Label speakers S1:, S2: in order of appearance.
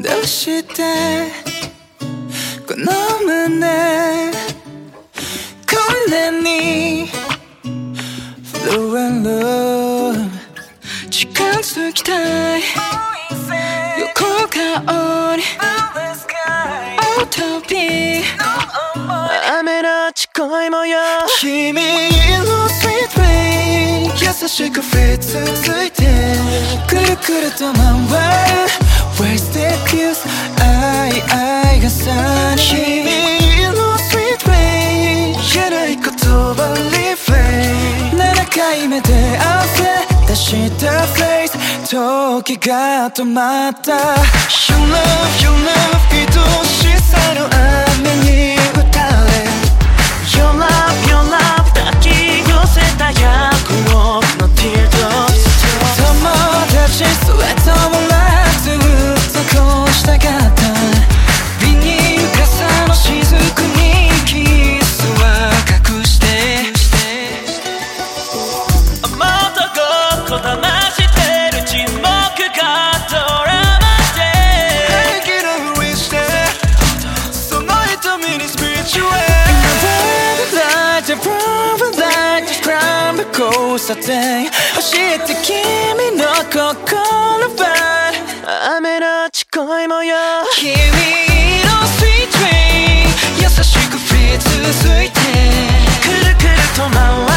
S1: どうしてこの胸こんなに Flow and love 近づきたい横顔にオートピー雨のち恋模様君の Sweet way 優しくフェイ続いてくるくると回る Wasted kiss 愛がさに君の Sweet way 言えない言葉 Refrain 7回目で汗出した Face 時が止まった Your love, your love 愛しさの雨に打たれ Your love, your love 抱き寄せた約束の Teardrops 友達それともなくずっとこうしたかったビニール傘の雫にキスは隠してもっとこだましてる沈黙がドラマで平気なふりしてその瞳にスピリチュアル交差点教えて君の心は雨のち恋模様君の Sweet Dream 優しく降り続いてくるくると回る